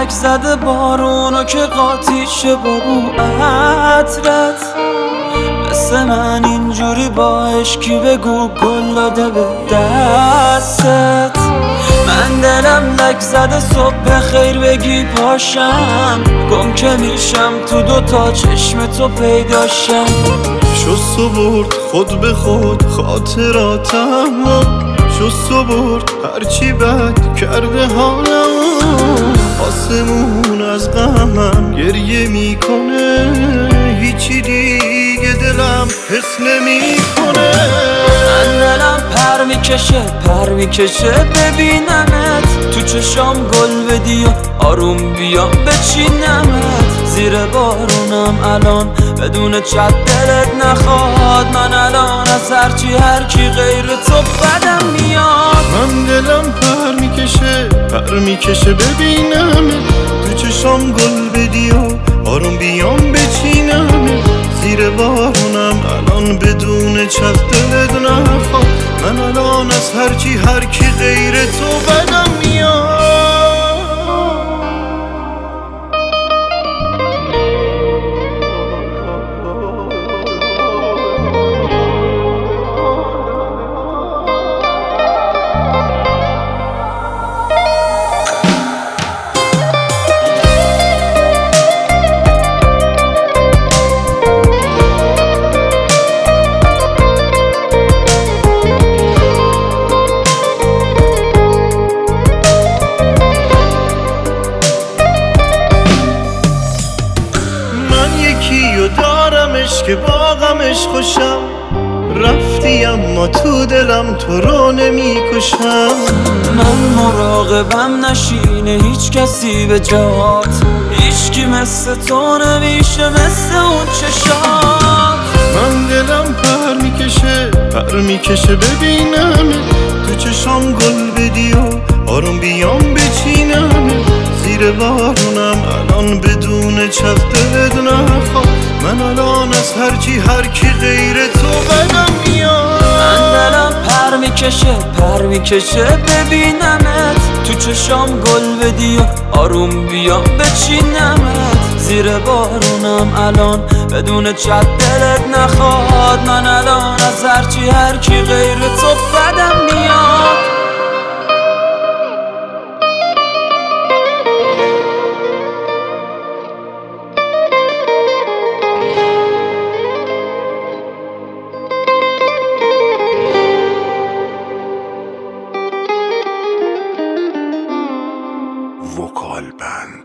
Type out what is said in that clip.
لک زده بارونو که قاطیشه با بو عطرت. مثل من اینجوری با عشقی بگو گل داده به دستت. من دلم لک زده صبح خیر بگی پاشم، گم که میشم تو دوتا چشم تو پیداشم. شست و برد خود به خود خاطراتم، شست و برد هرچی بد کرده حالم. آسمون از غمم گریه میکنه، هیچی دیگه دلم حس نمیکنه. من دلم پر میکشه ببینمت، تو چشام گل بدی و آروم بیام بچینمت. زیر بارونم الان بدون چت دلت نخواد، من الان از هر کی غیر تو بدم میاد. من دلم پر میکشه ببینمت، تو چشام گل بدی و آروم بیام بچینمت. زیر بارونم الان بدون چت دلت نخواد، من الان از هر کی غیر تو بدم میاد. یکیو دارمش که با غمش خوشم، رفتی اما تو دلم تو رو نمیکشم. من مراقبم نشینه هیچ کسی به جات، هیچکی مثل تو نمیشه مثل اون چشات. من دلم پر میکشه ببینم، تو چشام گل بدی و آروم بیام بچینم. زیر بارونم الان بدون چت دلت نخواد، من الان از هر کی غیر تو بدم میاد. من دلم پر میکشه ببینمت، تو چشام گل بدی و آروم بیام بچینمت. زیر بارونم الان بدون چت دلت نخواد، من الان از هر کی غیر تو بدم میاد. وکال بند